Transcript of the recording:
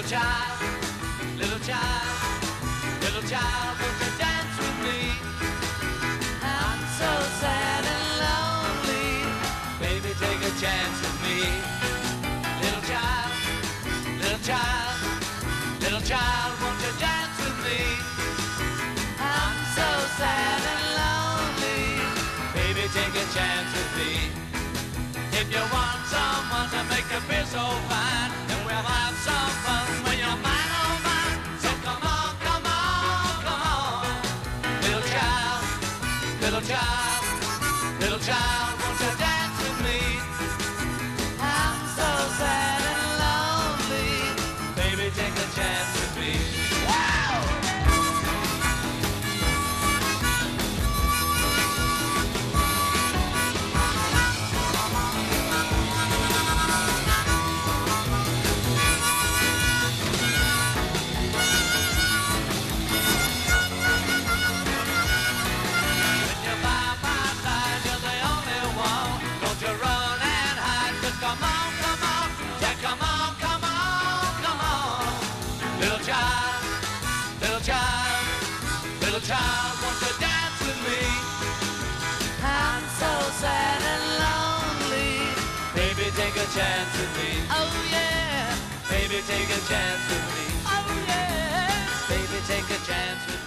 child, little child, little child, won't you dance with me? I'm so sad and lonely. Baby, take a chance with me. Little child, little child, little child, won't you dance with me? I'm so sad and lonely. Baby, take a chance with me. If you want someone to make you feel so fine, then we'll have some fun when you're mine, oh mine. So come on, come on, come on. Little child, little child, little child, won't you dance with me? I'm so sad and lonely. Baby, take a chance with me. Wow! Come on, come on, yeah, come on, come on, come on. Little child, little child, little child, won't you dance with me? I'm so sad and lonely. Baby, take a chance with me. Oh yeah. Baby, take a chance with me. Oh yeah. Baby, take a chance with me.